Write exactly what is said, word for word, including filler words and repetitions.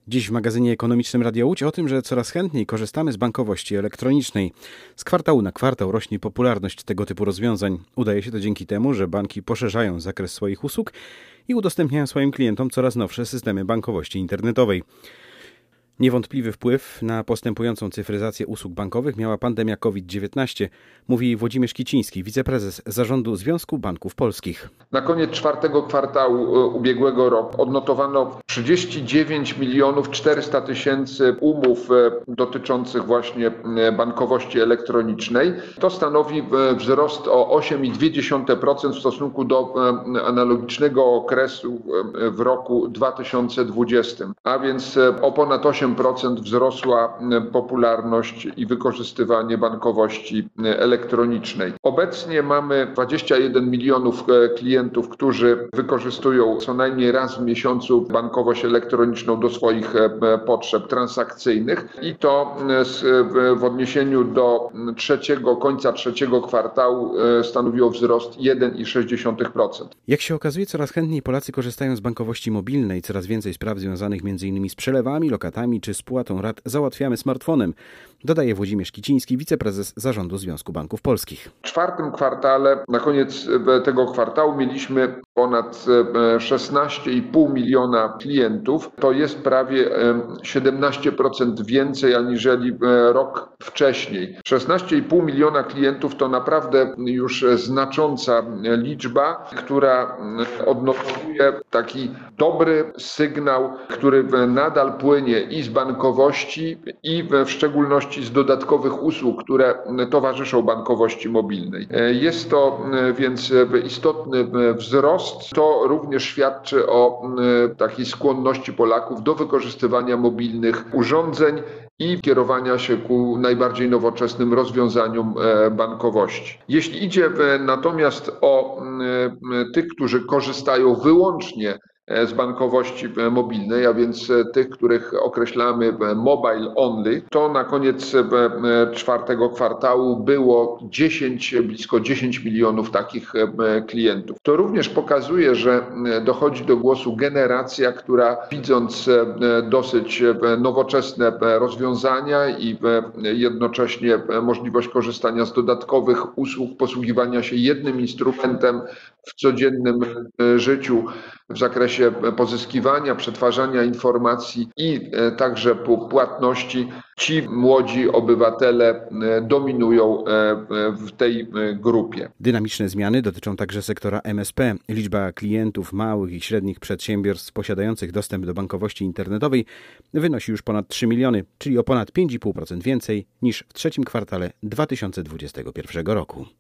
Dziś w magazynie ekonomicznym Radia Łódź o tym, że coraz chętniej korzystamy z bankowości elektronicznej. Z kwartału na kwartał rośnie popularność tego typu rozwiązań. Udaje się to dzięki temu, że banki poszerzają zakres swoich usług i udostępniają swoim klientom coraz nowsze systemy bankowości internetowej. Niewątpliwy wpływ na postępującą cyfryzację usług bankowych miała pandemia kowid dziewiętnaście, mówi Włodzimierz Kiciński, wiceprezes Zarządu Związku Banków Polskich. Na koniec czwartego kwartału ubiegłego roku odnotowano trzydzieści dziewięć milionów czterysta tysięcy umów dotyczących właśnie bankowości elektronicznej. To stanowi wzrost o osiem przecinek dwa procent w stosunku do analogicznego okresu w roku dwa tysiące dwudziestym, a więc o ponad osiem procent wzrosła popularność i wykorzystywanie bankowości elektronicznej. Obecnie mamy dwadzieścia jeden milionów klientów, którzy wykorzystują co najmniej raz w miesiącu bankowość elektroniczną do swoich potrzeb transakcyjnych i to w odniesieniu do trzeciego, końca trzeciego kwartału stanowiło wzrost jeden przecinek sześć procent. Jak się okazuje, coraz chętniej Polacy korzystają z bankowości mobilnej. Coraz więcej spraw związanych między innymi z przelewami, lokatami czy spłatą rat załatwiamy smartfonem, dodaje Włodzimierz Kiciński, wiceprezes Zarządu Związku Banków Polskich. W czwartym kwartale, na koniec tego kwartału mieliśmy ponad szesnaście i pół miliona klientów. To jest prawie siedemnaście procent więcej aniżeli rok wcześniej. szesnaście i pół miliona klientów to naprawdę już znacząca liczba, która odnotowuje taki dobry sygnał, który nadal płynie i z bankowości, i w szczególności z dodatkowych usług, które towarzyszą bankowości mobilnej. Jest to więc istotny wzrost. To również świadczy o takiej skłonności Polaków do wykorzystywania mobilnych urządzeń i kierowania się ku najbardziej nowoczesnym rozwiązaniom bankowości. Jeśli idzie natomiast o tych, którzy korzystają wyłącznie z bankowości mobilnej, a więc tych, których określamy mobile only, to na koniec czwartego kwartału było dziesięć, blisko dziesięć milionów takich klientów. To również pokazuje, że dochodzi do głosu generacja, która widząc dosyć nowoczesne rozwiązania i jednocześnie możliwość korzystania z dodatkowych usług, posługiwania się jednym instrumentem w codziennym życiu w zakresie pozyskiwania, przetwarzania informacji i także płatności, ci młodzi obywatele dominują w tej grupie. Dynamiczne zmiany dotyczą także sektora M S P. Liczba klientów małych i średnich przedsiębiorstw posiadających dostęp do bankowości internetowej wynosi już ponad trzy miliony, czyli o ponad pięć i pół procent więcej niż w trzecim kwartale dwa tysiące dwudziestego pierwszego roku.